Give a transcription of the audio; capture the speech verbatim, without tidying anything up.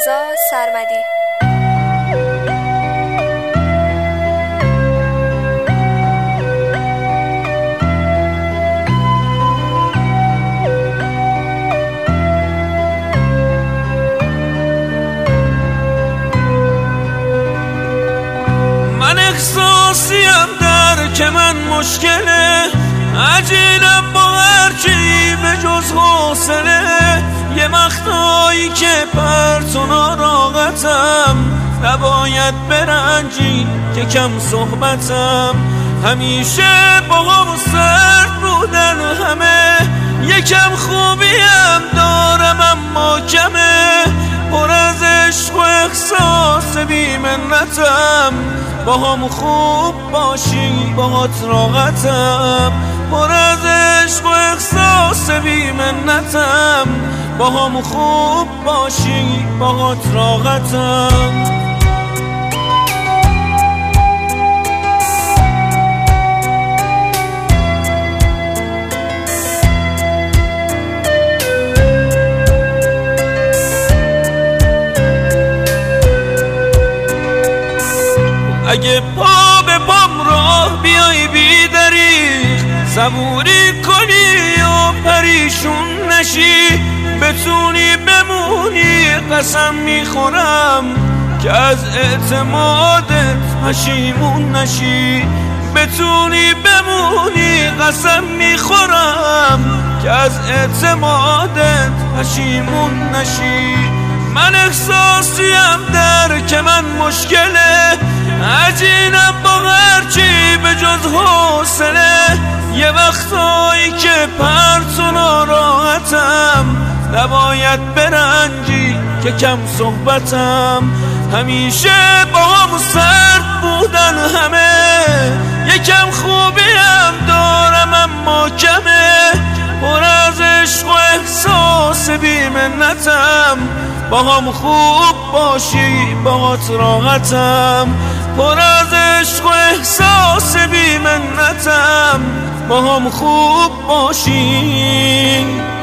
رضا سرمدی. من احساسیم در که من مشکله، عجینم با هرچی به جز حوصله. یه وقتایی که پرت و ناراحتم، نباید برنجی که کم صحبتم. همیشه با هم سرد بودن همه، یکم خوبیم دارم اما کمه. پر از عشق و احساس بی منتم، با هم خوب باشی باهات راحتم. پر از عشق و احساس بی منتم، با هم خوب باشی باهات راحتم. اگه پا به پام راه بیای بی دریغ، صبوری کنی و پریشون نشی، بتونی بمونی قسم میخورم که از اعتمادت پشیمون نشی. بتونی بمونی قسم میخورم که از اعتمادت پشیمون نشی. من احساسیم در که من مشکله، عجینم با هرچی به جز حوصله. یه وقتایی که پرت و ناراحتم، نباید برنجی که کم صحبتم. همیشه با هم سرد بودن همه، یکم خوبیم دارم اما کمه. پر از عشق و احساس بی منتم، با هم خوب باشی باهات راحتم. پر از عشق و احساس بی منتم، با هم خوب باشی.